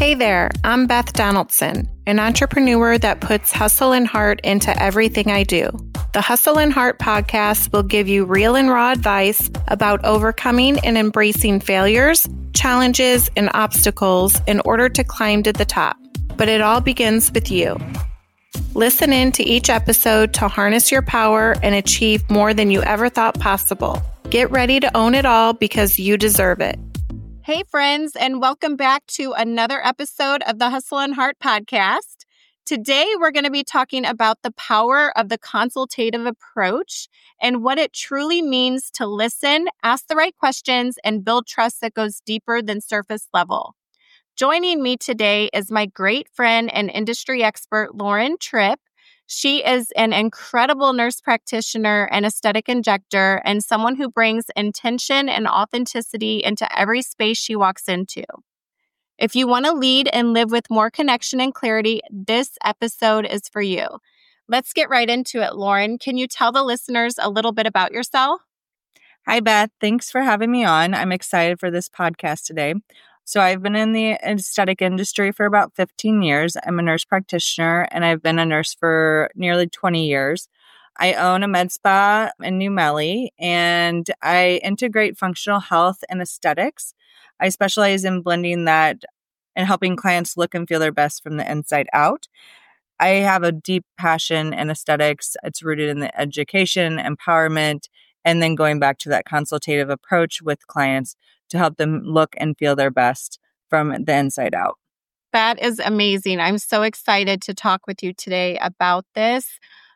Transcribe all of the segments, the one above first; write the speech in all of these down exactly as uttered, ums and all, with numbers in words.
Hey there, I'm Beth Donaldson, an entrepreneur that puts hustle and heart into everything I do. The Hustle and Heart podcast will give you real and raw advice about overcoming and embracing failures, challenges, and obstacles in order to climb to the top. But it all begins with you. Listen in to each episode to harness your power and achieve more than you ever thought possible. Get ready to own it all because you deserve it. Hey, friends, and welcome back to another episode of the Hustle and Heart podcast. Today, we're going to be talking about the power of the consultative approach and what it truly means to listen, ask the right questions, and build trust that goes deeper than surface level. Joining me today is my great friend and industry expert, Lauren Tripp. She is an incredible nurse practitioner and aesthetic injector and someone who brings intention and authenticity into every space she walks into. If you want to lead and live with more connection and clarity, this episode is for you. Let's get right into it, Lauren. Can you tell the listeners a little bit about yourself? Hi, Beth. Thanks for having me on. I'm excited for this podcast today. So I've been in the aesthetic industry for about fifteen years. I'm a nurse practitioner, and I've been a nurse for nearly twenty years. I own a med spa in New Melle, and I integrate functional health and aesthetics. I specialize in blending that and helping clients look and feel their best from the inside out. I have a deep passion in aesthetics. It's rooted in the education, empowerment, and then going back to that consultative approach with clients to help them look and feel their best from the inside out. That is amazing. I'm so excited to talk with you today about this.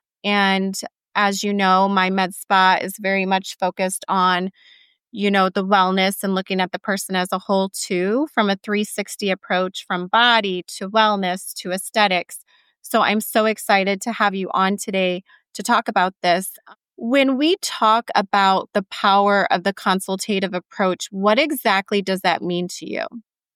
And as you know, my med spa is very much focused on, you know, the wellness and looking at the person as a whole too, from a three sixty approach from body to wellness to aesthetics. So I'm so excited to have you on today to talk about this. When we talk about the power of the consultative approach, what exactly does that mean to you?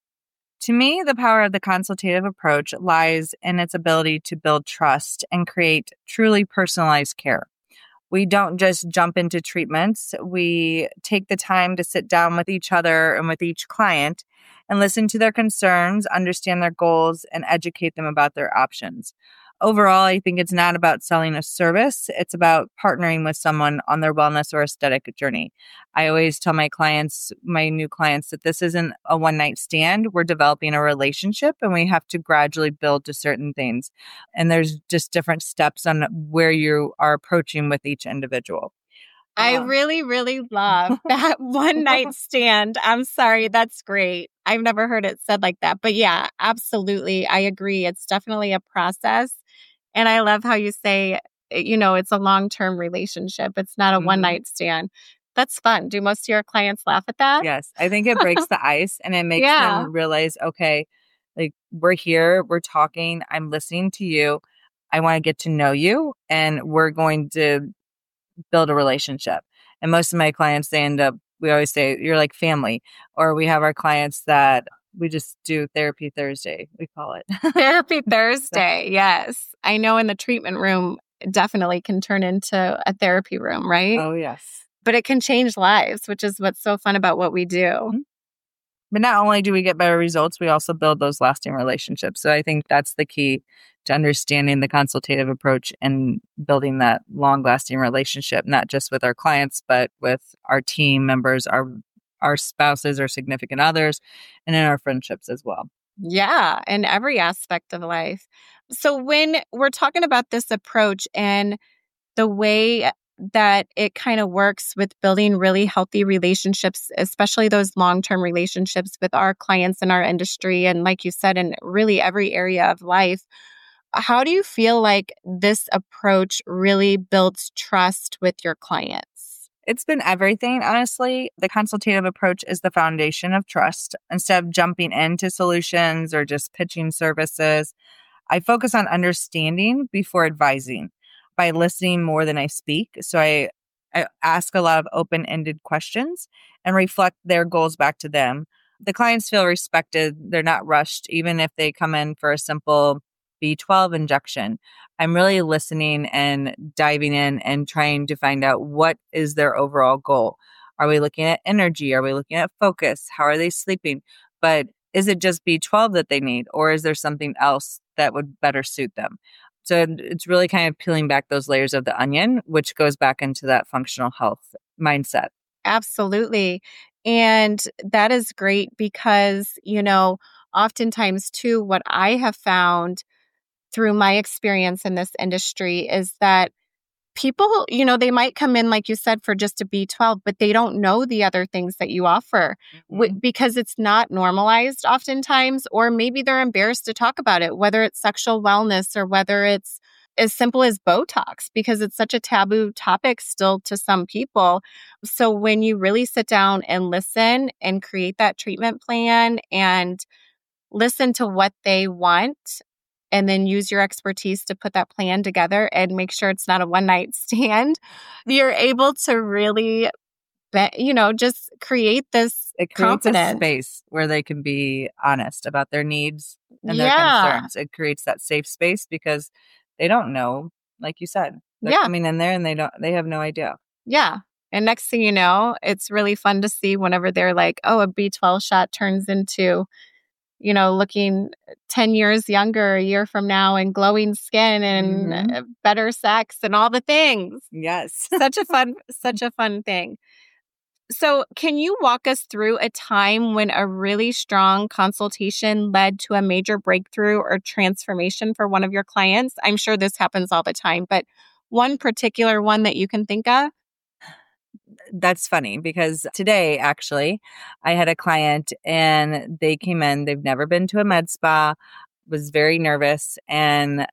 To me, the power of the consultative approach lies in its ability to build trust and create truly personalized care. We don't just jump into treatments. We take the time to sit down with each other and with each client and listen to their concerns, understand their goals, and educate them about their options. Overall, I think it's not about selling a service. It's about partnering with someone on their wellness or aesthetic journey. I always tell my clients, my new clients, that this isn't a one-night stand. We're developing a relationship, and we have to gradually build to certain things. And there's just different steps on where you are approaching with each individual. I Um, really, really love that one night stand. I'm sorry. That's great. I've never heard it said like that. But yeah, absolutely. I agree. It's definitely a process. And I love how you say, you know, it's a long-term relationship. It's not a Mhm. one night stand. That's fun. Do most of your clients laugh at that? Yes, I think it breaks the ice and it makes Yeah. them realize, okay, like we're here, we're talking, I'm listening to you. I want to get to know you, and we're going to build a relationship. And most of my clients, they end up, we always say, you're like family. Or we have our clients that we just do therapy Thursday, we call it. Therapy Thursday. Yes. I know in the treatment room, it definitely can turn into a therapy room, right? Oh, yes. But it can change lives, which is what's so fun about what we do. But not only do we get better results, we also build those lasting relationships. So I think that's the key to understanding the consultative approach and building that long-lasting relationship, not just with our clients, but with our team members, our our spouses or significant others, and in our friendships as well. Yeah, in every aspect of life. So when we're talking about this approach and the way that it kind of works with building really healthy relationships, especially those long-term relationships with our clients in our industry, and like you said, in really every area of life, how do you feel like this approach really builds trust with your clients? It's been everything, honestly. The consultative approach is the foundation of trust. Instead of jumping into solutions or just pitching services, I focus on understanding before advising by listening more than I speak. So I, I ask a lot of open-ended questions and reflect their goals back to them. The clients feel respected. They're not rushed, even if they come in for a simple B twelve injection. I'm really listening and diving in and trying to find out what is their overall goal. Are we looking at energy? Are we looking at focus? How are they sleeping? But is it just B twelve that they need, or is there something else that would better suit them? So it's really kind of peeling back those layers of the onion, which goes back into that functional health mindset. Absolutely. And that is great because, you know, oftentimes too, what I have found through my experience in this industry is that people, you know, they might come in, like you said, for just a B twelve, but they don't know the other things that you offer Mm-hmm. w- because it's not normalized oftentimes, or maybe they're embarrassed to talk about it, whether it's sexual wellness or whether it's as simple as Botox, because it's such a taboo topic still to some people. So when you really sit down and listen and create that treatment plan and listen to what they want, and then use your expertise to put that plan together and make sure it's not a one night stand, you're able to really, be, you know, just create this It creates confidence. a space where they can be honest about their needs and their Yeah. concerns. It creates that safe space because they don't know, like you said, they're Yeah. coming in there and they don't, they have no idea. Yeah. And next thing you know, it's really fun to see whenever they're like, oh, a B twelve shot turns into, you know, looking ten years younger a year from now and glowing skin and Mhm. uh, better sex and all the things. Yes. Such a fun, such a fun thing. So can you walk us through a time when a really strong consultation led to a major breakthrough or transformation for one of your clients? I'm sure this happens all the time, but one particular one that you can think of? That's funny because today, actually, I had a client and they came in, they've never been to a med spa, was very nervous and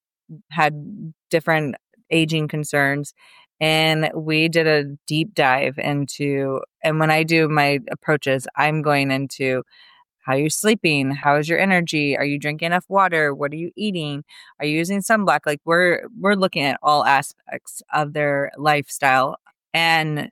had different aging concerns. And we did a deep dive into, and when I do my approaches, I'm going into how you're sleeping, how is your energy, are you drinking enough water, what are you eating, are you using sunblock? Like we're we're looking at all aspects of their lifestyle. And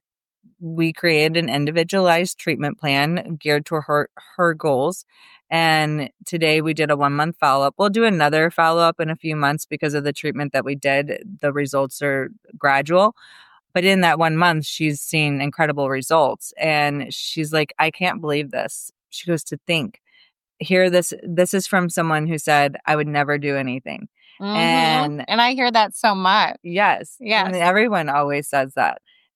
we created an individualized treatment plan geared to her her goals. And today we did a one month follow up. We'll do another follow up in a few months because of the treatment that we did. The results are gradual. But in that one month, she's seen incredible results. And she's like, I can't believe this. She goes, to think, here, this this is from someone who said, I would never do anything. Mhm. And And I hear that so much. yes, Yes. and everyone always says that.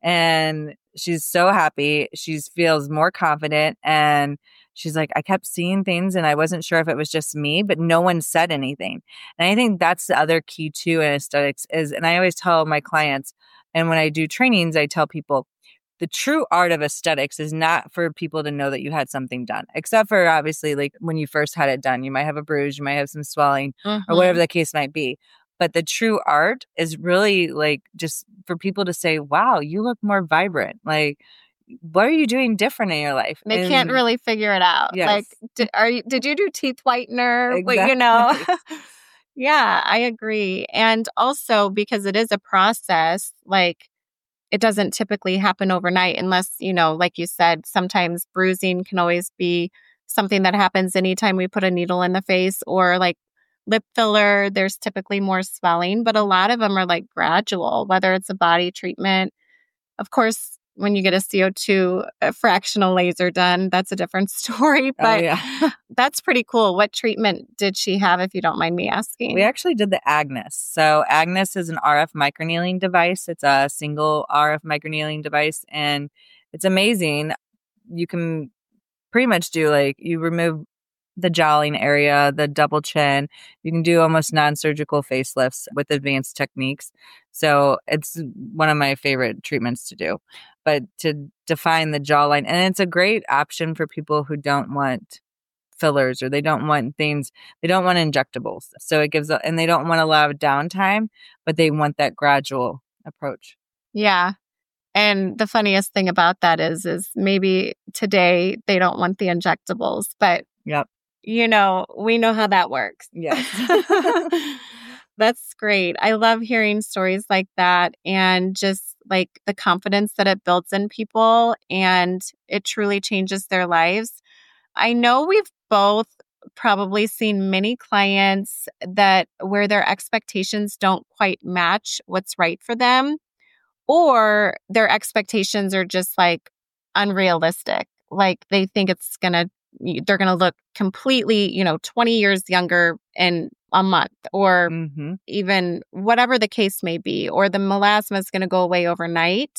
And she's so happy. She feels more confident. And she's like, I kept seeing things and I wasn't sure if it was just me, but no one said anything. And I think that's the other key too in aesthetics is, and I always tell my clients, and when I do trainings, I tell people, the true art of aesthetics is not for people to know that you had something done, except for obviously like when you first had it done, you might have a bruise, you might have some swelling Mhm. or whatever the case might be. But the true art is really like just for people to say, wow, you look more vibrant. Like, what are you doing different in your life? They And can't really figure it out. Yes. Like, did, are you, did you do teeth whitener? Well, you know? Exactly. Yeah, I agree. And also because it is a process, like it doesn't typically happen overnight unless, you know, like you said, sometimes bruising can always be something that happens anytime we put a needle in the face, or like lip filler, there's typically more swelling, but a lot of them are like gradual, whether it's a body treatment. Of course, when you get a C O two a fractional laser done, that's a different story, but Oh, yeah. that's pretty cool. What treatment did she have, if you don't mind me asking? We actually did the Agnes. So Agnes is an R F microneedling device. It's a single R F microneedling device, and it's amazing. You can pretty much do like, you remove the jowling area, the double chin. You can do almost non-surgical facelifts with advanced techniques. So it's one of my favorite treatments to do. But to define the jawline, and it's a great option for people who don't want fillers or they don't want things, they don't want injectables. So it gives, a, and they don't want a lot of downtime, but they want that gradual approach. Yeah. And the funniest thing about that is, is maybe today they don't want the injectables, but Yep. you know, we know how that works. Yes. That's great. I love hearing stories like that and just like the confidence that it builds in people and it truly changes their lives. I know we've both probably seen many clients that where their expectations don't quite match what's right for them, or their expectations are just like unrealistic. Like they think it's going to they're going to look completely, you know, twenty years younger in a month, or Mm-hmm. even whatever the case may be, or the melasma is going to go away overnight.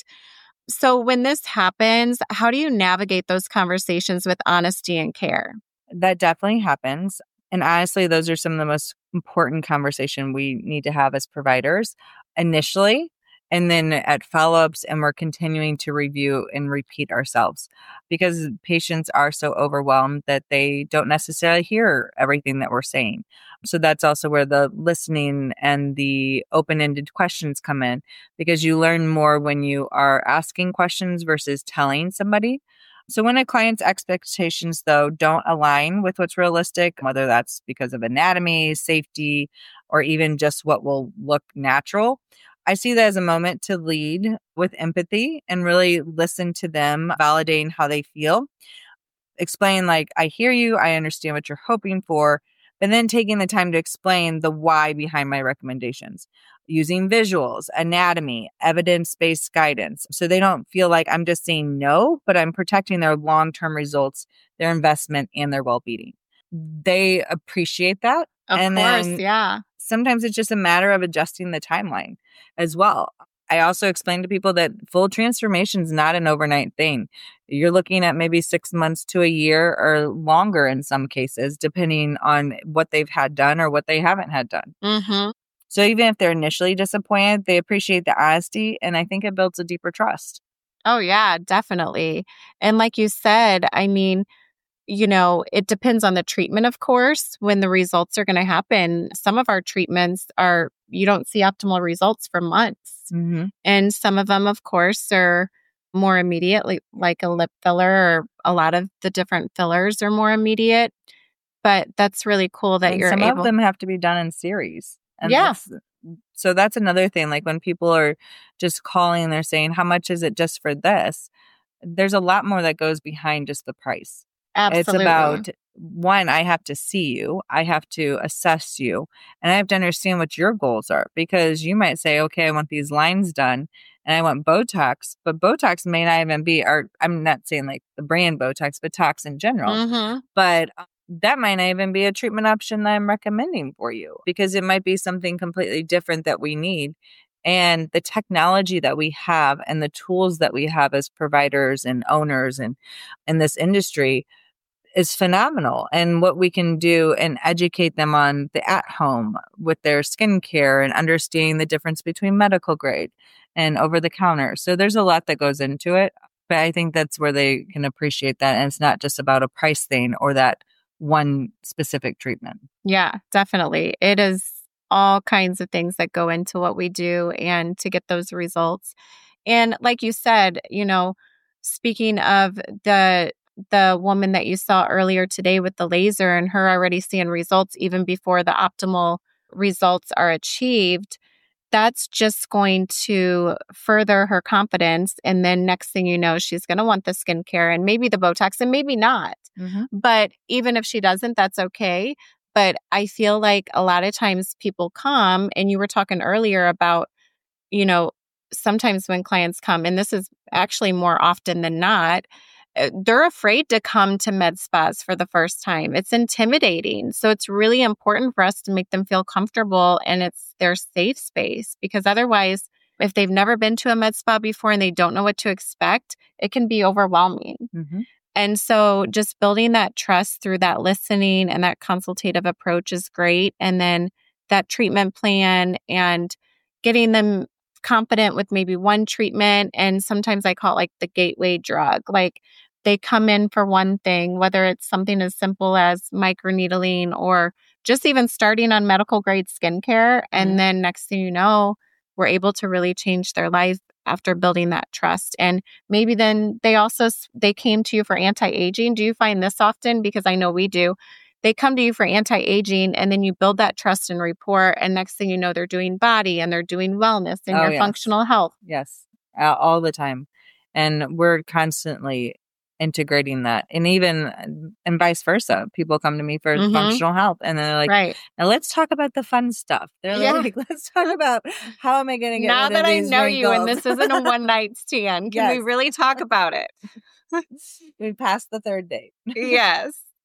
So when this happens, how do you navigate those conversations with honesty and care? That definitely happens. And honestly, those are some of the most important conversation we need to have as providers initially, and then at follow-ups, and we're continuing to review and repeat ourselves, because patients are so overwhelmed that they don't necessarily hear everything that we're saying. So that's also where the listening and the open-ended questions come in, because you learn more when you are asking questions versus telling somebody. So when a client's expectations, though, don't align with what's realistic, whether that's because of anatomy, safety, or even just what will look natural, I see that as a moment to lead with empathy and really listen to them, validating how they feel. Explain, like, I hear you, I understand what you're hoping for, but then taking the time to explain the why behind my recommendations, using visuals, anatomy, evidence-based guidance. So they don't feel like I'm just saying no, but I'm protecting their long-term results, their investment, and their well-being. They appreciate that. Of and course, then yeah. sometimes it's just a matter of adjusting the timeline as well. I also explain to people that full transformation is not an overnight thing. You're looking at maybe six months to a year or longer in some cases, depending on what they've had done or what they haven't had done. Mm-hmm. So even if they're initially disappointed, they appreciate the honesty, and I think it builds a deeper trust. Oh, yeah, definitely. And like you said, I mean, you know, it depends on the treatment, of course, when the results are going to happen. Some of our treatments are, you don't see optimal results for months. Mm-hmm. And some of them, of course, are more immediate, like, like a lip filler, or a lot of the different fillers are more immediate. But that's really cool that And you're some able. of them have to be done in series. And Yeah. that's, so that's another thing. Like when people are just calling and they're saying, how much is it just for this? There's a lot more that goes behind just the price. Absolutely. It's about, one, I have to see you, I have to assess you, and I have to understand what your goals are, because you might say, okay, I want these lines done and I want Botox, but Botox may not even be, or I'm not saying like the brand Botox, Botox in general, Mm-hmm. but that might not even be a treatment option that I'm recommending for you, because it might be something completely different that we need. And the technology that we have and the tools that we have as providers and owners and in this industry is phenomenal. And what we can do and educate them on the at-home with their skincare and understanding the difference between medical grade and over the counter. So there's a lot that goes into it, but I think that's where they can appreciate that. And it's not just about a price thing or that one specific treatment. Yeah, definitely. It is all kinds of things that go into what we do and to get those results. And like you said, you know, speaking of the the woman that you saw earlier today with the laser and her already seeing results even before the optimal results are achieved, that's just going to further her confidence. And then next thing you know, she's going to want the skincare and maybe the Botox and maybe not. Mm-hmm. But even if she doesn't, that's okay. But I feel like a lot of times people come, and you were talking earlier about, you know, sometimes when clients come, and this is actually more often than not, they're afraid to come to med spas for the first time. It's intimidating. So it's really important for us to make them feel comfortable and it's their safe space, because otherwise, if they've never been to a med spa before and they don't know what to expect, it can be overwhelming. Mm-hmm. And so just building that trust through that listening and that consultative approach is great. And then that treatment plan and getting them confident with maybe one treatment. And sometimes I call it like the gateway drug. Like they come in for one thing, whether it's something as simple as microneedling or just even starting on medical grade skincare. And Mm-hmm. then next thing you know, we're able to really change their life after building that trust. And maybe then they also, they came to you for anti-aging. Do you find this often? Because I know we do. They come to you for anti-aging and then you build that trust and rapport. And next thing you know, they're doing body and they're doing wellness and Oh, your yes. functional health. Yes, uh, all the time. And we're constantly integrating that. And even, and vice versa. People come to me for Mhm. functional health and they're like, Right. now let's talk about the fun stuff. They're Yeah. like, let's talk about how am I going to get Now rid that of I these know you and wrinkles? this isn't a one night stand, can we Yes. really talk about it? We passed the third date. Yes.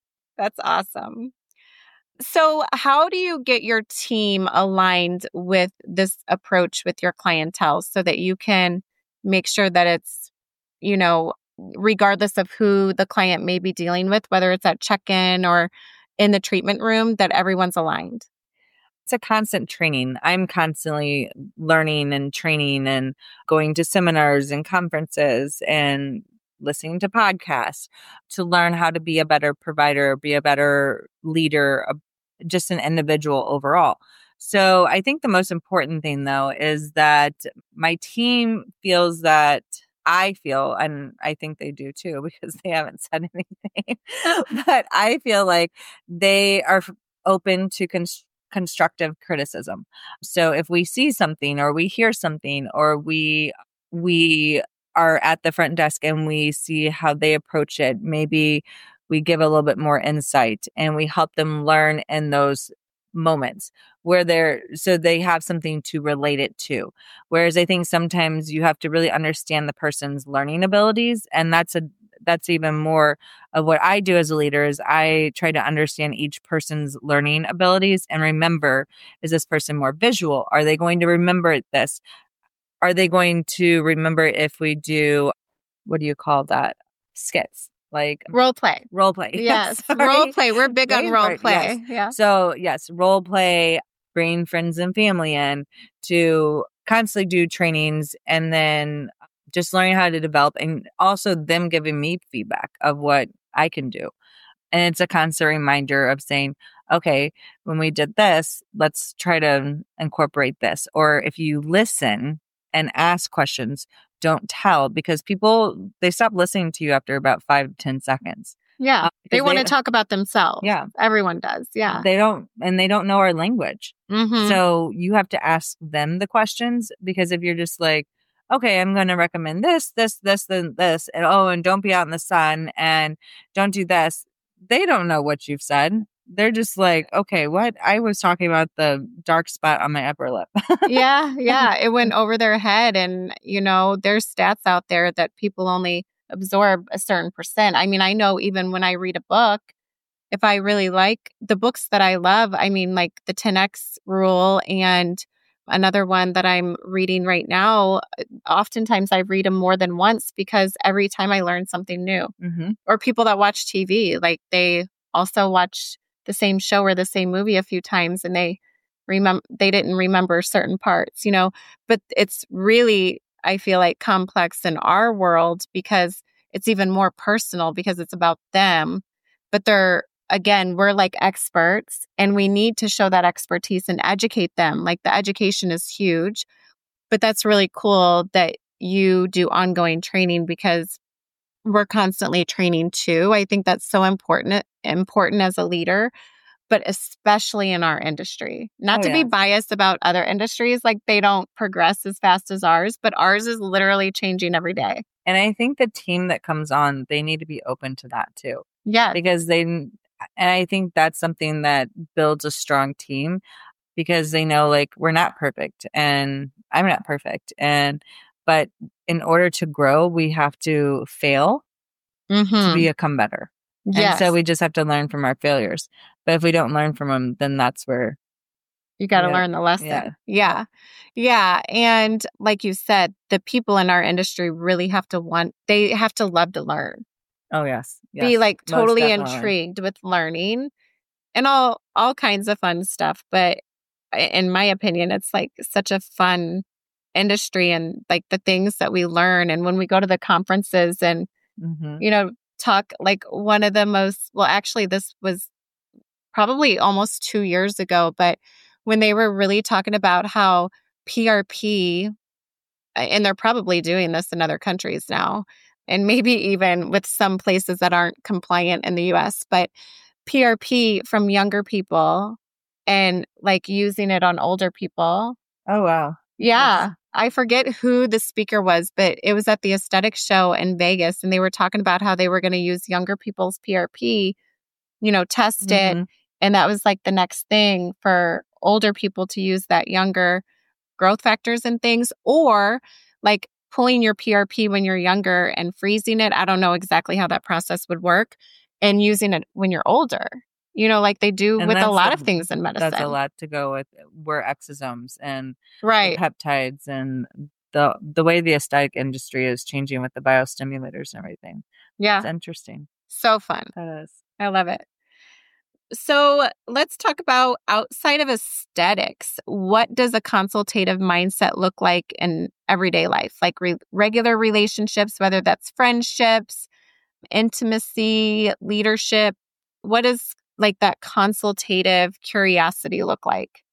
That's awesome. So how do you get your team aligned with this approach with your clientele so that you can make sure that it's, you know, regardless of who the client may be dealing with, whether it's at check-in or in the treatment room, that everyone's aligned? It's a constant training. I'm constantly learning and training and going to seminars and conferences and listening to podcasts to learn how to be a better provider, be a better leader, a, just an individual overall. So I think the most important thing, though, is that my team feels that I feel, and I think they do too, because they haven't said anything, but I feel like they are open to construct constructive criticism. So if we see something or we hear something or we we are at the front desk and we see how they approach it, maybe we give a little bit more insight and we help them learn in those moments where they're so they have something to relate it to. Whereas I think sometimes you have to really understand the person's learning abilities, and that's a that's even more of what I do as a leader is I try to understand each person's learning abilities and remember, is this person more visual? Are they going to remember this? Are they going to remember if we do, what do you call that? Skits. Like role play. Role play. Yes. Role play. We're big Very on role important. play. Yes. Yeah. So yes, role play, bring friends and family in to constantly do trainings and then just learning how to develop and also them giving me feedback of what I can do. And it's a constant reminder of saying, okay, when we did this, let's try to incorporate this. Or if you listen and ask questions, don't tell, because people, they stop listening to you after about five to ten seconds. Yeah. Uh, they want they- to talk about themselves. Yeah. Everyone does. Yeah. They don't, and they don't know our language. Mhm. So you have to ask them the questions, because if you're just like, okay, I'm going to recommend this, this, this, then this, and oh, and don't be out in the sun and don't do this. They don't know what you've said. They're just like, okay, what? I was talking about the dark spot on my upper lip. yeah. Yeah. It went over their head. And, you know, there's stats out there that people only absorb a certain percent. I mean, I know even when I read a book, if I really like the books that I love, I mean, like the ten X rule and another one that I'm reading right now, oftentimes I read them more than once because every time I learn something new. Mm-hmm. Or people that watch T V, like they also watch the same show or the same movie a few times and they remember they didn't remember certain parts, you know, but it's really, I feel like, complex in our world because it's even more personal because it's about them, but they're, again, we're like experts and we need to show that expertise and educate them. Like the education is huge, but that's really cool that you do ongoing training because we're constantly training too. I think that's so important, important as a leader, but especially in our industry. Not Oh, to yeah. be biased about other industries, like they don't progress as fast as ours, but ours is literally changing every day. And I think the team that comes on, they need to be open to that too, Yeah. because they, and I think that's something that builds a strong team, because they know like we're not perfect and I'm not perfect. And, but in order to grow, we have to fail Mm-hmm. to become better. Yes. And so we just have to learn from our failures. But if we don't learn from them, then that's where You got to Yeah. learn the lesson. Yeah. Yeah. Yeah. And like you said, the people in our industry really have to want, they have to love to learn. Oh, yes. Be Yes, like most totally definitely. intrigued with learning and all all kinds of fun stuff. But i- in my opinion, it's like such a fun industry and like the things that we learn. And when we go to the conferences and, Mhm. you know, talk like one of the most, well, actually, this was probably almost two years ago, but when they were really talking about how P R P, and they're probably doing this in other countries now, and maybe even with some places that aren't compliant in the U S, but P R P from younger people and like using it on older people. Oh, wow. Yeah. I forget who the speaker was, but it was at the aesthetic show in Vegas. And they were talking about how they were going to use younger people's P R P, you know, test it. Mhm. And that was like the next thing for older people to use that younger growth factors and things, or like pulling your P R P when you're younger and freezing it. I don't know exactly how that process would work. and using it when you're older, you know, like they do And with a that's lot a- of things in medicine. That's a lot to go with. We're exosomes and the Right. peptides and the the way the aesthetic industry is changing with the biostimulators and everything. Yeah. It's interesting. So fun. That is. I love it. So let's talk about outside of aesthetics. What does a consultative mindset look like in everyday life? Like re- regular relationships, whether that's friendships, intimacy, leadership. What does like that consultative curiosity look like?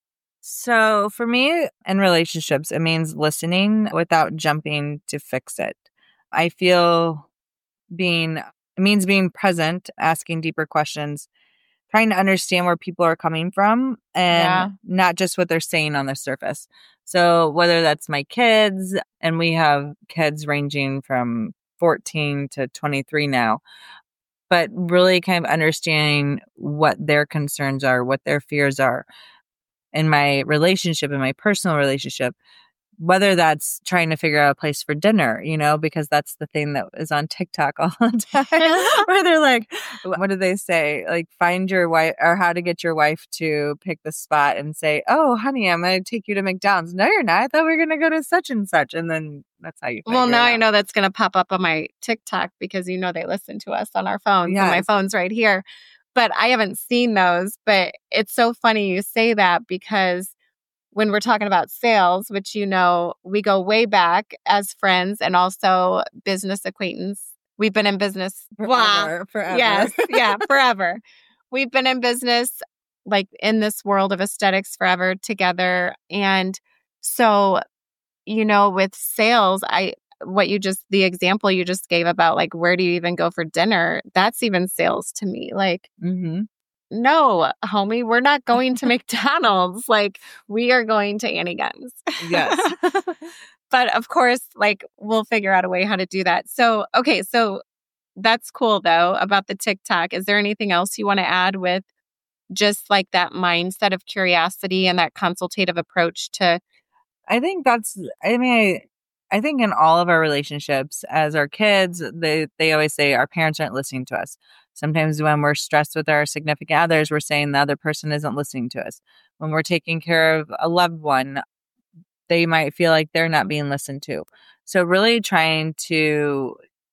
So for me in relationships, it means listening without jumping to fix it. I feel being, it means being present, asking deeper questions, trying to understand where people are coming from and Yeah. not just what they're saying on the surface. So whether that's my kids, and we have kids ranging from fourteen to twenty-three now, but really kind of understanding what their concerns are, what their fears are in my relationship, in my personal relationship, whether that's trying to figure out a place for dinner, you know, because that's the thing that is on TikTok all the time, where they're like, what do they say? Like, find your wife, or how to get your wife to pick the spot and say, oh, honey, I'm going to take you to McDonald's. No, you're not. I thought we were going to go to such and such. And then that's how you Well, figure now it I out. know that's going to pop up on my TikTok because you know they listen to us on our phones, and my Yes. phone's right here. But I haven't seen those. But it's so funny you say that because when we're talking about sales, which you know, we go way back as friends and also business acquaintance. We've been in business. Wow. Forever, forever. Yes. Yeah, forever. We've been in business, like in this world of aesthetics forever together. And so, you know, with sales, I, what you just, the example you just gave about like, where do you even go for dinner? That's even sales to me. Like, Mm-hmm. no, homie, we're not going to McDonald's. Like, we are going to Annie Gunn's. Yes. But of course, like, we'll figure out a way how to do that. So, okay, so that's cool though about the TikTok. Is there anything else you want to add with just like that mindset of curiosity and that consultative approach to? I think that's, I mean, I, I think in all of our relationships as our kids, they, they always say our parents aren't listening to us. Sometimes when we're stressed with our significant others, we're saying the other person isn't listening to us. When we're taking care of a loved one, they might feel like they're not being listened to. So really trying to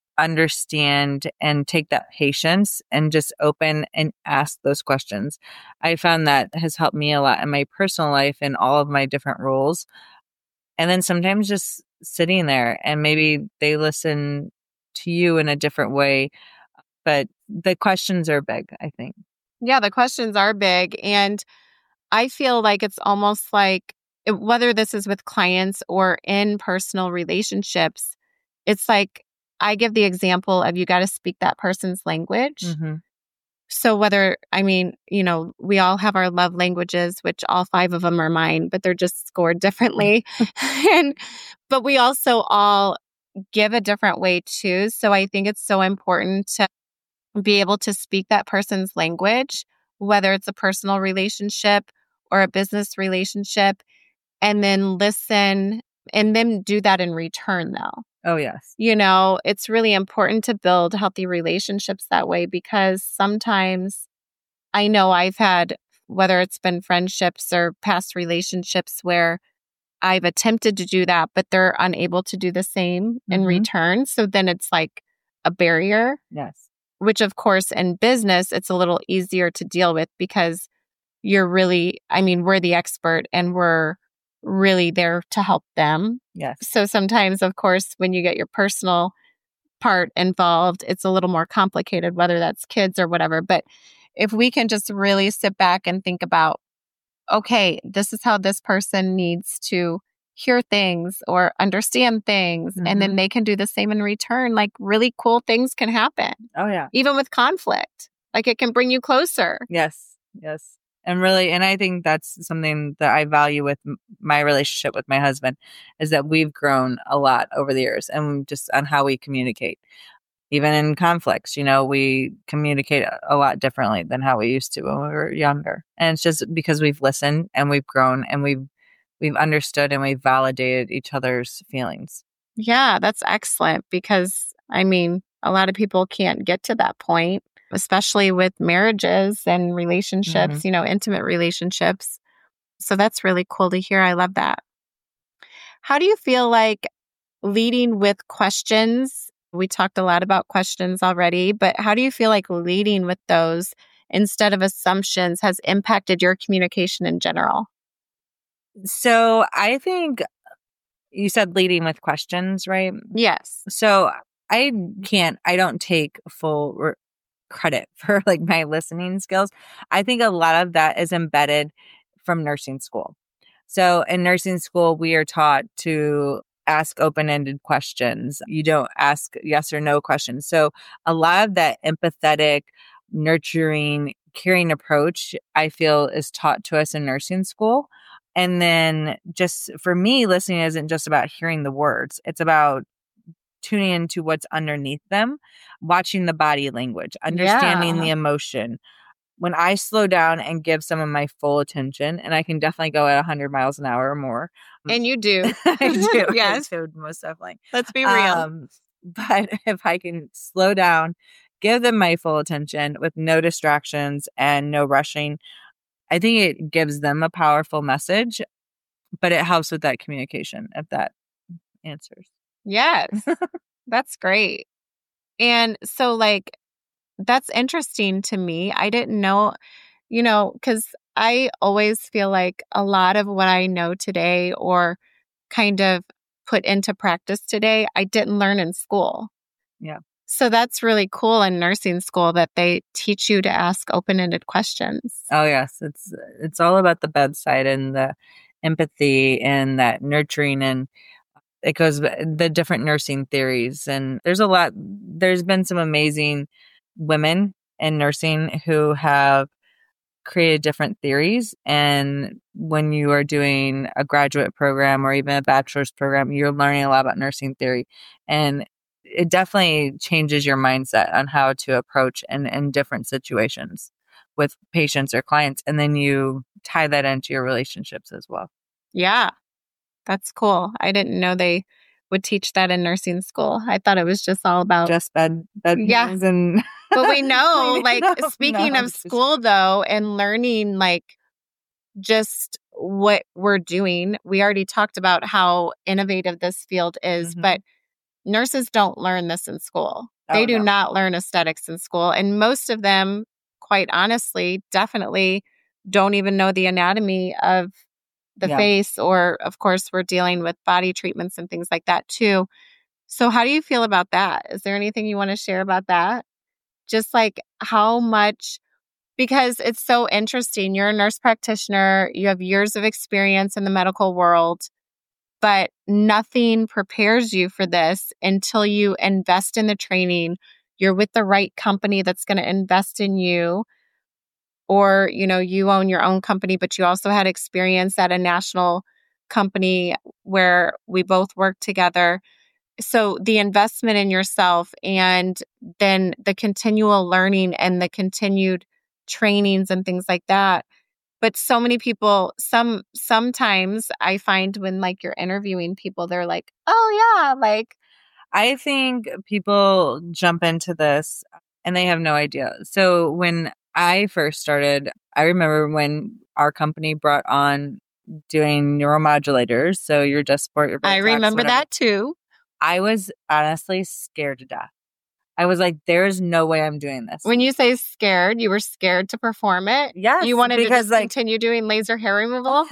understand and take that patience and just open and ask those questions. I found that has helped me a lot in my personal life in all of my different roles. And then sometimes just sitting there and maybe they listen to you in a different way. But the questions are big, I think. Yeah, the questions are big. And I feel like it's almost like it- whether this is with clients or in personal relationships, it's like I give the example of you got to speak that person's language. Mm-hmm. So whether, I mean, you know, we all have our love languages, which all five of them are mine, but they're just scored differently. and, but we also all give a different way too. So I think it's so important to be able to speak that person's language, whether it's a personal relationship or a business relationship, and then listen and then do that in return though. Oh, yes. You know, it's really important to build healthy relationships that way because sometimes I know I've had, whether it's been friendships or past relationships where I've attempted to do that, but they're unable to do the same in Mhm. return. So then it's like a barrier, Yes. which of course in business, it's a little easier to deal with because you're really, I mean, we're the expert and we're really there to help them. Yes. So sometimes, of course, when you get your personal part involved, it's a little more complicated, whether that's kids or whatever. But if we can just really sit back and think about, okay, this is how this person needs to hear things or understand things, and then they can do the same in return, like really cool things can happen, Oh, yeah. even with conflict. Like it can bring you closer. Yes. Yes. And really, and I think that's something that I value with m- my relationship with my husband is that we've grown a lot over the years and just on how we communicate. Even in conflicts, you know, we communicate a- a lot differently than how we used to when we were younger. And it's just because we've listened and we've grown and we've we've understood and we've validated each other's feelings. Yeah, that's excellent because I mean, a lot of people can't get to that point. especially with marriages and relationships, Mm-hmm. you know, intimate relationships. So that's really cool to hear. I love that. How do you feel like leading with questions? We talked a lot about questions already, but how do you feel like leading with those instead of assumptions has impacted your communication in general? So I think you said leading with questions, right? Yes. So I can't, I don't take full re- credit for like my listening skills. I think a lot of that is embedded from nursing school. So in nursing school, we are taught to ask open-ended questions. You don't ask yes or no questions. So a lot of that empathetic, nurturing, caring approach, I feel, is taught to us in nursing school. And then just for me, listening isn't just about hearing the words. It's about tuning into what's underneath them, watching the body language, understanding Yeah. the emotion. When I slow down and give someone my full attention, and I can definitely go at one hundred miles an hour or more. And you do. I do. Yes. I do, most definitely. Let's be real. Um, but if I can slow down, give them my full attention with no distractions and no rushing, I think it gives them a powerful message, but it helps with that communication, if that answers. Yes. That's great. And so, like, that's interesting to me. I didn't know, you know, because I always feel like a lot of what I know today or kind of put into practice today, I didn't learn in school. Yeah. So that's really cool in nursing school that they teach you to ask open-ended questions. Oh, yes. It's it's all about the bedside and the empathy and that nurturing, and it goes the different nursing theories. And there's a lot, there's been some amazing women in nursing who have created different theories. And when you are doing a graduate program or even a bachelor's program, you're learning a lot about nursing theory. And it definitely changes your mindset on how to approach in, in different situations with patients or clients. And then you tie that into your relationships as well. Yeah, that's cool. I didn't know they would teach that in nursing school. I thought it was just all about just bed, bed yeah. and But we know, we like, know. speaking No, of it's just- school, though, and learning, like, just what we're doing, we already talked about how innovative this field is, Mhm. but nurses don't learn this in school. They Oh, do no. not learn aesthetics in school. And most of them, quite honestly, definitely don't even know the anatomy of the Yeah. face. Or, of course, we're dealing with body treatments and things like that, too. So how do you feel about that? Is there anything you want to share about that? Just like how much, because it's so interesting. You're a nurse practitioner, you have years of experience in the medical world, but nothing prepares you for this until you invest in the training. You're with the right company that's going to invest in you. Or, you know, you own your own company, but you also had experience at a national company where we both worked together. So the investment in yourself and then the continual learning and the continued trainings and things like that. But so many people, some sometimes I find when like you're interviewing people, they're like, oh yeah, like I think people jump into this and they have no idea. So when I first started, I remember when our company brought on doing neuromodulators. So your just sport, your I Botox, remember whatever. that too. I was honestly scared to death. I was like, there's no way I'm doing this. When you say scared, you were scared to perform it? Yes, You wanted to because just like continue doing laser hair removal?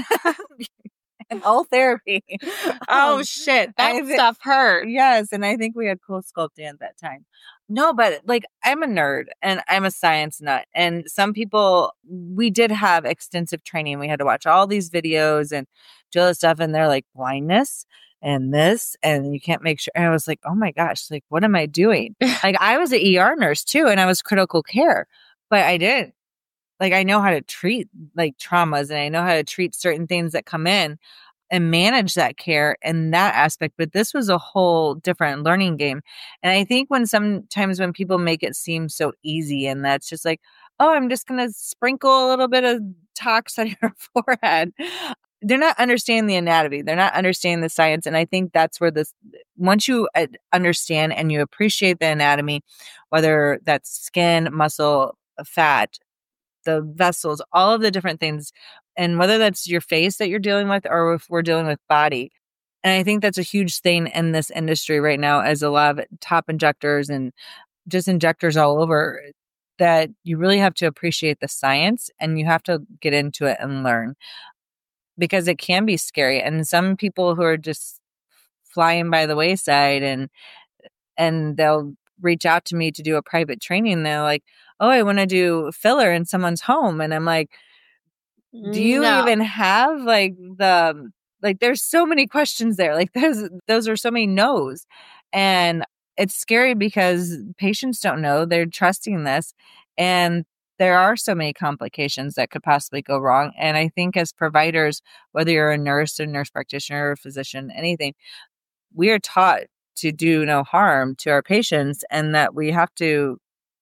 and all therapy. Oh Um, shit, that I thi- stuff hurt. Yes, and I think we had cool sculpting at that time. No, but like I'm a nerd and I'm a science nut. And some people, we did have extensive training. We had to watch all these videos and do all this stuff. And they're like blindness and this, and you can't make sure. And I was like, oh my gosh, like what am I doing? Like I was an E R nurse too, and I was critical care, but I didn't. Like I know how to treat like traumas and I know how to treat certain things that come in and manage that care and that aspect. But this was a whole different learning game. And I think when sometimes when people make it seem so easy and that's just like, oh, I'm just going to sprinkle a little bit of tox on your forehead. they're not understanding the anatomy. They're not understanding the science. And I think that's where this, once you understand and you appreciate the anatomy, whether that's skin, muscle, fat, the vessels, all of the different things, and whether that's your face that you're dealing with or if we're dealing with body. And I think that's a huge thing in this industry right now, as a lot of top injectors and just injectors all over, that you really have to appreciate the science and you have to get into it and learn, because it can be scary. And some people who are just flying by the wayside and and they'll reach out to me to do a private training. They're like, oh, I want to do filler in someone's home. And I'm like, do you No. even have like the, like, there's so many questions there. Like there's, those are so many no's. And it's scary because patients don't know, they're trusting this. And there are so many complications that could possibly go wrong. And I think as providers, whether you're a nurse, a nurse practitioner, or a physician, anything, we are taught to do no harm to our patients, and that we have to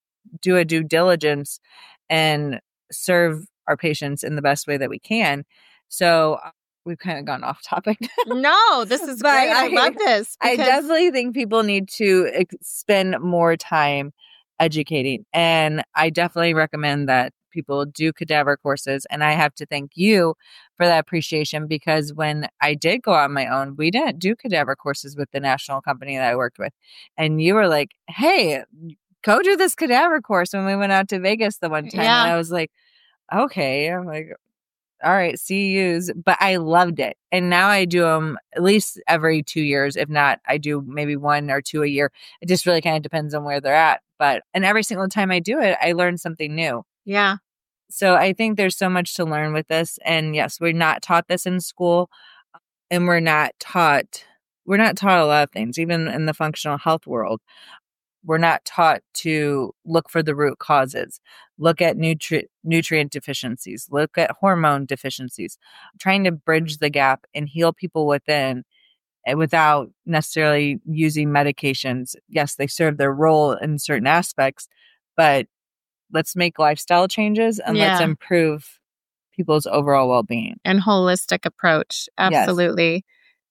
do a due diligence and serve our patients in the best way that we can. So we've kind of gone off topic. No, this is But great. I, I- love this. I because- definitely think people need to ex- spend more time educating. And I definitely recommend that people do cadaver courses. And I have to thank you for that appreciation, because when I did go on my own, we didn't do cadaver courses with the national company that I worked with. And you were like, hey, go do this cadaver course when we went out to Vegas the one time. Yeah. And I was like, okay. I'm like, all right, C Us. But I loved it. And now I do them at least every two years. If not, I do maybe one or two a year. It just really kind of depends on where they're at. But, and every single time I do it, I learn something new. Yeah. So I think there's so much to learn with this. And yes, we're not taught this in school, and we're not taught, we're not taught a lot of things, even in the functional health world. We're not taught to look for the root causes, look at nutri- nutrient deficiencies, look at hormone deficiencies, trying to bridge the gap and heal people within and without necessarily using medications. Yes, they serve their role in certain aspects, but let's make lifestyle changes and let's Yeah. improve people's overall well-being. And holistic approach. Yes. Absolutely.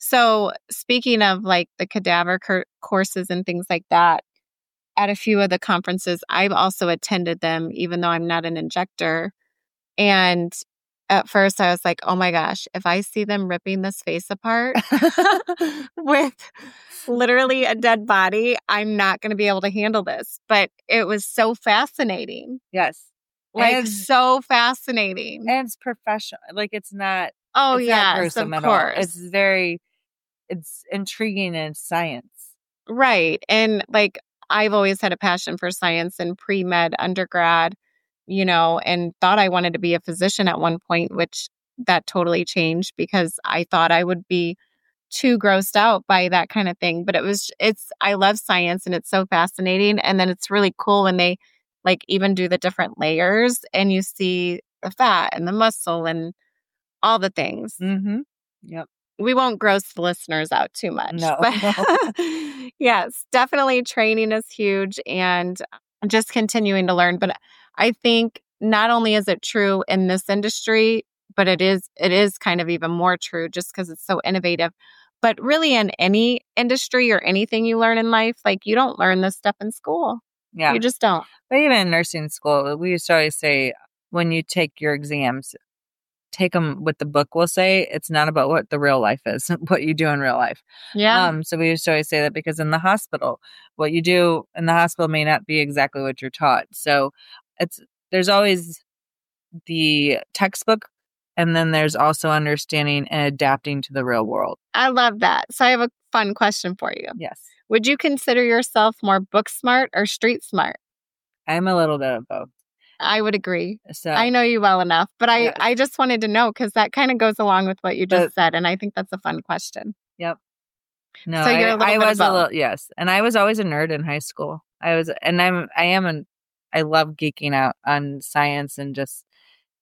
So speaking of like the cadaver cur- courses and things like that, at a few of the conferences, I've also attended them, even though I'm not an injector. And at first I was like, oh my gosh, if I see them ripping this face apart with literally a dead body, I'm not going to be able to handle this. But it was so fascinating. Yes. Like And- so fascinating. And it's professional. Like it's not, oh, it's not yes, gruesome of at all. course. It's very, it's intriguing and science. Right. And like, I've always had a passion for science and pre-med undergrad, you know, and thought I wanted to be a physician at one point, which that totally changed because I thought I would be too grossed out by that kind of thing. But it was, it's, I love science and it's so fascinating. And then it's really cool when they like even do the different layers and you see the fat and the muscle and all the things. Mm-hmm. Yep. We won't gross the listeners out too much. No. But yes, definitely training is huge and just continuing to learn. But I think not only is it true in this industry, but it is it is kind of even more true just because it's so innovative. But really in any industry or anything you learn in life, like you don't learn this stuff in school. Yeah. You just don't. But even in nursing school, we used to always say when you take your exams, take them with the book will say. It's not about what the real life is, what you do in real life. Yeah. Um, so we used to always say that because in the hospital, what you do in the hospital may not be exactly what you're taught. So it's there's always the textbook, and then there's also understanding and adapting to the real world. I love that. So I have a fun question for you. Yes. Would you consider yourself more book smart or street smart? I'm a little bit of both. I would agree. So I know you well enough, but I, Yes. I just wanted to know because that kind of goes along with what you just But- said. And I think that's a fun question. Yep. No, So you're I, a little I bit of was a both. little, yes. And I was always a nerd in high school. I was, and I'm, I am an, I love geeking out on science and just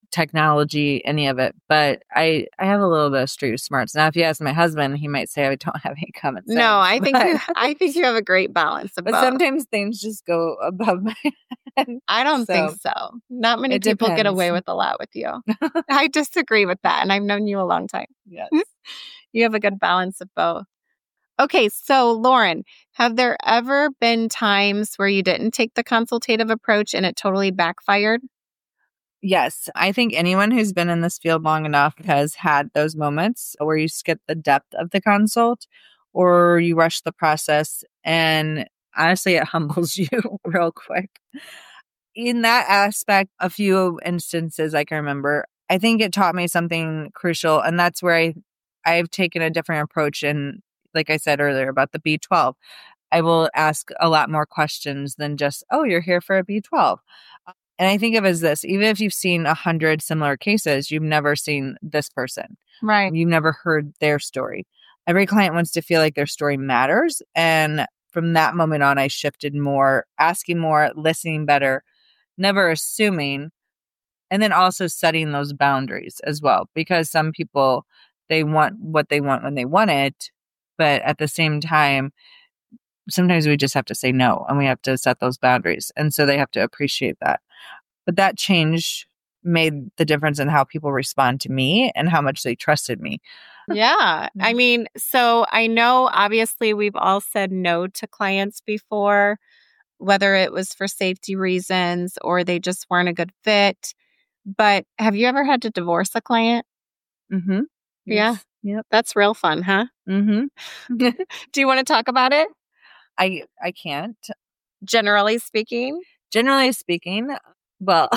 technology, any of it. But I, I have a little bit of street smarts. Now, if you ask my husband, he might say I don't have any common sense. No, I think but, you, I think you have a great balance of but both. sometimes things just go above my head. I don't So, think so. Not many it people get depends. away with a lot with you. I disagree with that. And I've known you a long time. Yes. You have a good balance of both. Okay. So Lauren, have there ever been times where you didn't take the consultative approach and it totally backfired? Yes. I think anyone who's been in this field long enough has had those moments where you skip the depth of the consult or you rush the process. And honestly, it humbles you real quick. In that aspect, a few instances I can remember, I think it taught me something crucial. And that's where I, I've taken a different approach. And like I said earlier about the B twelve, I will ask a lot more questions than just, oh, you're here for a B twelve. And I think of it as this, even if you've seen a hundred similar cases, you've never seen this person. Right. You've never heard their story. Every client wants to feel like their story matters. And from that moment on, I shifted more, asking more, listening better, never assuming, and then also setting those boundaries as well. Because some people, they want what they want when they want it. But at the same time, sometimes we just have to say no and we have to set those boundaries. And so they have to appreciate that. But that change made the difference in how people respond to me and how much they trusted me. Yeah. I mean, so I know obviously we've all said no to clients before, whether it was for safety reasons or they just weren't a good fit. But have you ever had to divorce a client? Mm-hmm. Yeah. Yep. That's real fun, huh? Mm-hmm. Do you want to talk about it? I I can't. Generally speaking? Generally speaking, well,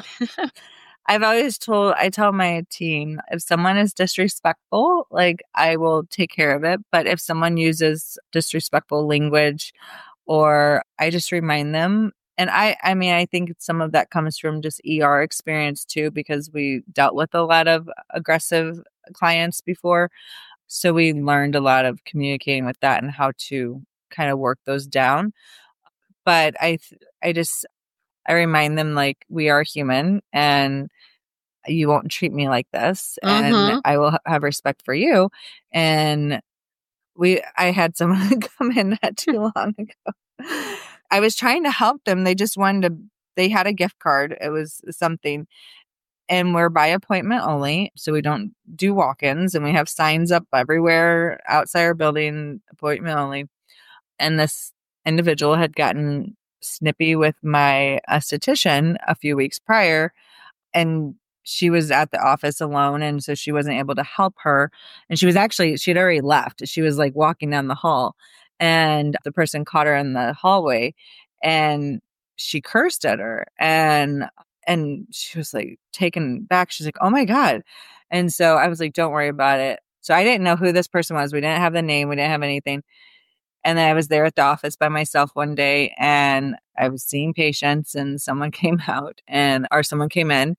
I've always told, I tell my team, if someone is disrespectful, like I will take care of it. But if someone uses disrespectful language, or I just remind them, and I, I mean, I think some of that comes from just E R experience too, because we dealt with a lot of aggressive clients before. So we learned a lot of communicating with that and how to kind of work those down. But I, I just, I remind them like we are human and you won't treat me like this, and Mm-hmm. I will ha- have respect for you. And we, I had someone come in not too long ago. I was trying to help them. They just wanted to, they had a gift card. It was something. And we're by appointment only. So we don't do walk-ins, and we have signs up everywhere outside our building, appointment only. And this individual had gotten snippy with my esthetician a few weeks prior, and she was at the office alone. And so she wasn't able to help her. And she was actually, she had already left. She was like walking down the hall, and the person caught her in the hallway and she cursed at her. And, and she was like taken back. She's like, oh my God. And so I was like, don't worry about it. So I didn't know who this person was. We didn't have the name. We didn't have anything. And then I was there at the office by myself one day, and I was seeing patients, and someone came out and, or someone came in,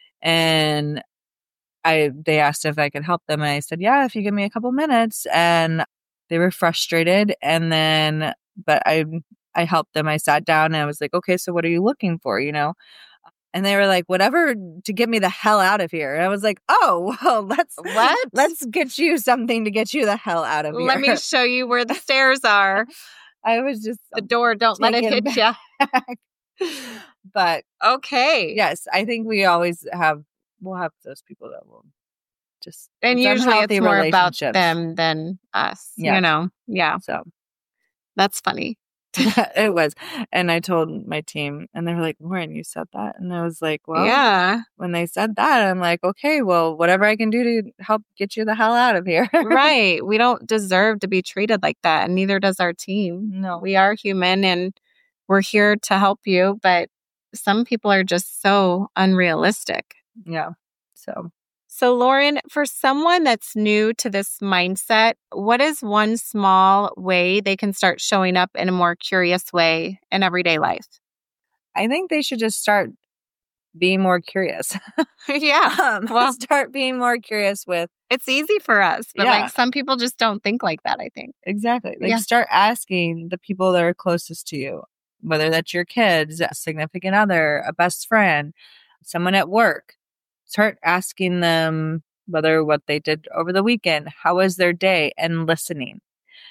and I, they asked if I could help them. And I said, yeah, if you give me a couple minutes. And they were frustrated. And then, but I, I helped them. I sat down and I was like, okay, so what are you looking for? You know? And they were like, whatever to get me the hell out of here. And I was like, oh, well, let's, What? let's get you something to get you the hell out of here. Let me show you where the stairs are. I was just The door, don't let it taken hit you. But Okay. yes, I think we always have, we'll have those people that will just, And it's usually unhealthy it's more about relationships. them than us, you Yes. know? Yeah. So That's funny. it was. And I told my team, and they were like, Lauren, you said that. And I was like, well, Yeah. when they said that, I'm like, okay, well, whatever I can do to help get you the hell out of here. Right. We don't deserve to be treated like that, and neither does our team. No. We are human and we're here to help you, but some people are just so unrealistic. Yeah. So So, Lauren, for someone that's new to this mindset, what is one small way they can start showing up in a more curious way in everyday life? I think they should just start being more curious. Yeah. um, Well- start being more curious with, It's easy for us, but Yeah. like some people just don't think like that, I think. exactly. Like Yeah. start asking the people that are closest to you, whether that's your kids, a significant other, a best friend, someone at work. Start asking them whether what they did over the weekend, how was their day, and listening.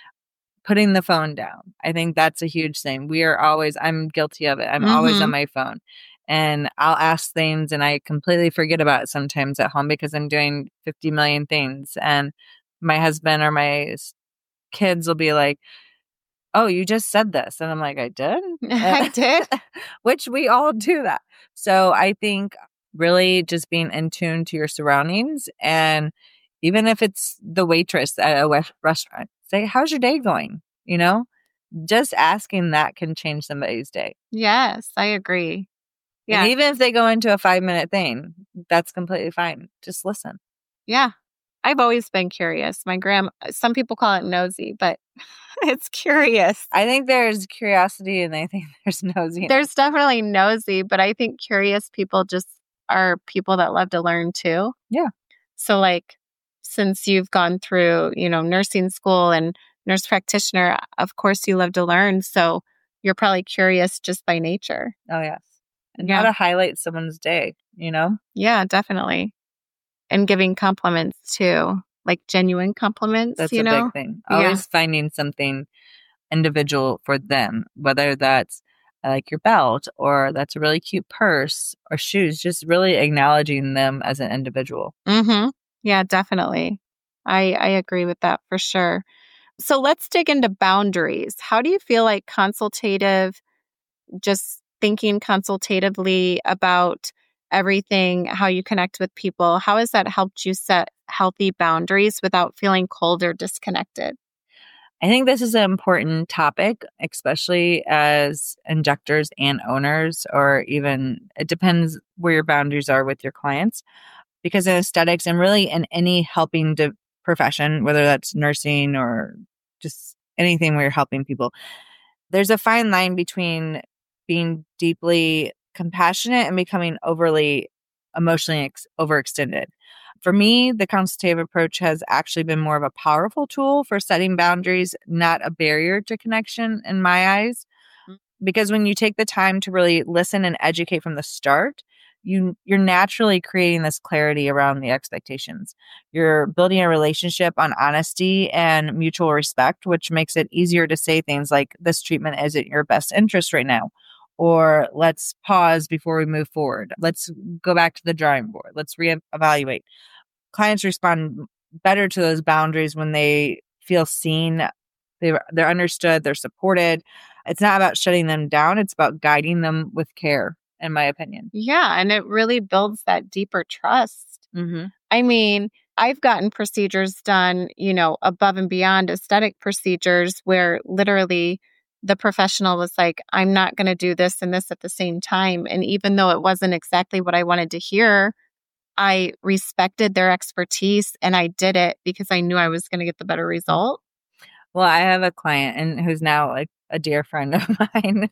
Putting the phone down. I think that's a huge thing. We are always, I'm guilty of it. I'm mm-hmm. always on my phone. And I'll ask things and I completely forget about it sometimes at home because I'm doing fifty million things. And my husband or my kids will be like, oh, you just said this. And I'm like, I did? I did. Which we all do that. So I think really just being in tune to your surroundings. And even if it's the waitress at a restaurant, say, how's your day going? You know, just asking that can change somebody's day. Yes, I agree. Yeah. And even if they go into a five minute thing, that's completely fine. Just listen. Yeah. I've always been curious. My grandma, some people call it nosy, but it's curious. I think there's curiosity and I think there's nosy. There's definitely nosy, but I think curious people just are people that love to learn too. Yeah. So like, since you've gone through, you know, nursing school and nurse practitioner, of course you love to learn. So you're probably curious just by nature. Oh, yes. And yeah. how to highlight someone's day, you know? Yeah, definitely. And giving compliments too, like genuine compliments. That's you a know? big thing. Always yeah. finding something individual for them, whether that's like your belt or that's a really cute purse or shoes, just really acknowledging them as an individual. Mm-hmm. Yeah, definitely. I, I agree with that for sure. So let's dig into boundaries. How do you feel like consultative, just thinking consultatively about everything, how you connect with people, how has that helped you set healthy boundaries without feeling cold or disconnected? I think this is an important topic, especially as injectors and owners, or even it depends where your boundaries are with your clients. Because in aesthetics and really in any helping de- profession, whether that's nursing or just anything where you're helping people, there's a fine line between being deeply compassionate and becoming overly emotionally ex- overextended. For me, the consultative approach has actually been more of a powerful tool for setting boundaries, not a barrier to connection in my eyes. Because when you take the time to really listen and educate from the start, you, you're naturally creating this clarity around the expectations. You're building a relationship on honesty and mutual respect, which makes it easier to say things like, this treatment isn't your best interest right now. Or let's pause before we move forward. Let's go back to the drawing board. Let's reevaluate. Clients respond better to those boundaries when they feel seen, they're, they're understood, they're supported. It's not about shutting them down. It's about guiding them with care, in my opinion. Yeah. And it really builds that deeper trust. Mm-hmm. I mean, I've gotten procedures done, you know, above and beyond aesthetic procedures where literally the professional was like, I'm not going to do this and this at the same time. And even though it wasn't exactly what I wanted to hear, I respected their expertise and I did it because I knew I was going to get the better result. Well, I have a client and who's now like a dear friend of mine.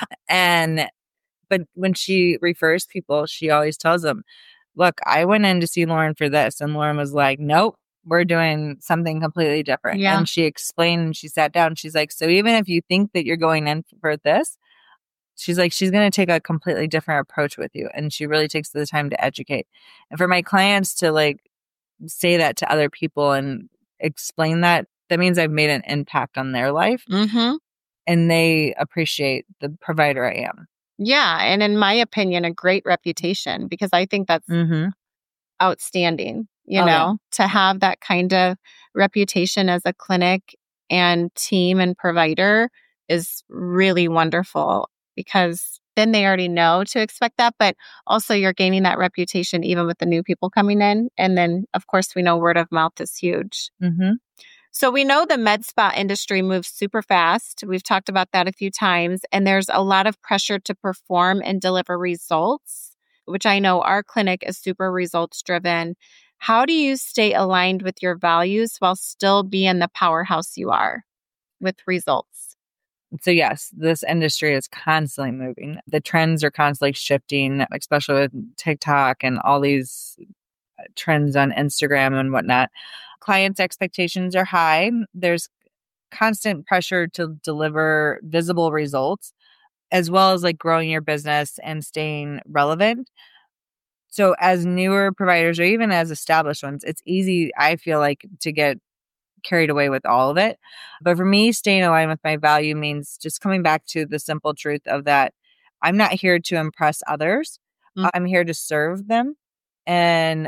and, but when she refers people, she always tells them, look, I went in to see Lauren for this. And Lauren was like, nope, we're doing something completely different. Yeah. And she explained and she sat down. She's like, so even if you think that you're going in for this, she's like, she's going to take a completely different approach with you. And she really takes the time to educate. And for my clients to like say that to other people and explain that, that means I've made an impact on their life. Mm-hmm. And they appreciate the provider I am. Yeah. And in my opinion, a great reputation, because I think that's mm-hmm. outstanding, you oh, know, yeah. to have that kind of reputation as a clinic and team and provider is really wonderful, because then they already know to expect that. But also you're gaining that reputation even with the new people coming in. And then, of course, we know word of mouth is huge. Mm-hmm. So we know the med spa industry moves super fast. We've talked about that a few times. And there's a lot of pressure to perform and deliver results, which I know our clinic is super results driven. How do you stay aligned with your values while still being the powerhouse you are with results? So yes, this industry is constantly moving. The trends are constantly shifting, especially with TikTok and all these trends on Instagram and whatnot. Clients' expectations are high. There's constant pressure to deliver visible results, as well as like growing your business and staying relevant. So as newer providers or even as established ones, it's easy, I feel like, to get carried away with all of it. But for me, staying aligned with my value means just coming back to the simple truth of that I'm not here to impress others. Mm-hmm. I'm here to serve them. And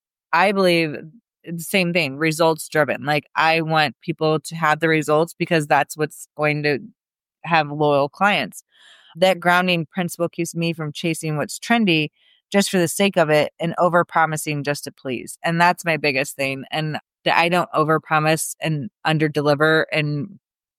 I believe the same thing, results driven. Like I want people to have the results because that's what's going to have loyal clients. That grounding principle keeps me from chasing what's trendy just for the sake of it and over promising just to please. And that's my biggest thing. And that I don't over promise and under deliver in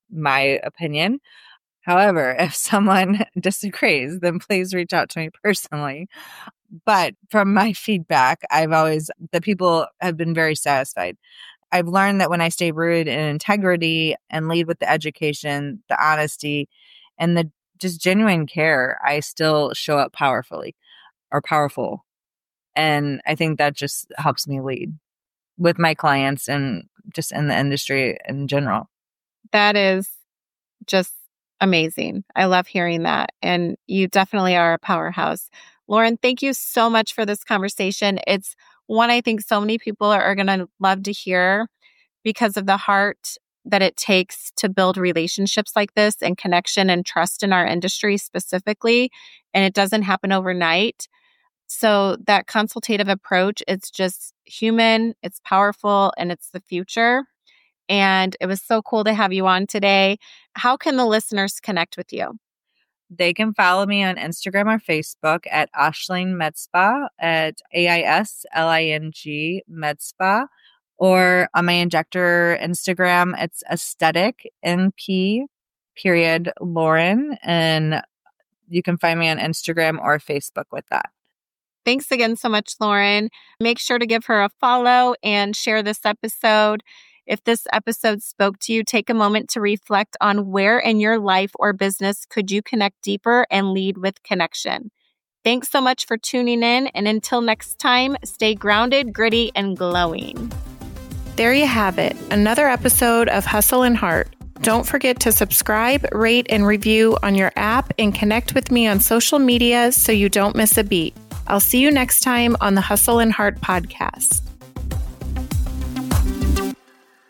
my opinion. However, if someone disagrees, then please reach out to me personally. But from my feedback, I've always, the people have been very satisfied. I've learned that when I stay rooted in integrity and lead with the education, the honesty, and the just genuine care, I still show up powerfully or powerful. And I think that just helps me lead with my clients and just in the industry in general. That is just amazing. I love hearing that. And you definitely are a powerhouse. Lauren, thank you so much for this conversation. It's one I think so many people are, are going to love to hear because of the heart that it takes to build relationships like this and connection and trust in our industry specifically. And it doesn't happen overnight. So that consultative approach, it's just human, it's powerful, and it's the future. And it was so cool to have you on today. How can the listeners connect with you? They can follow me on Instagram or Facebook at Aisling Med Spa at A I S L I N G Med Spa. Or on my injector Instagram, it's aesthetic N P period Lauren. And you can find me on Instagram or Facebook with that. Thanks again so much, Lauren. Make sure to give her a follow and share this episode. If this episode spoke to you, take a moment to reflect on where in your life or business could you connect deeper and lead with connection. Thanks so much for tuning in. And until next time, stay grounded, gritty, and glowing. There you have it, another episode of Hustle and Heart. Don't forget to subscribe, rate, and review on your app and connect with me on social media so you don't miss a beat. I'll see you next time on the Hustle and Heart podcast.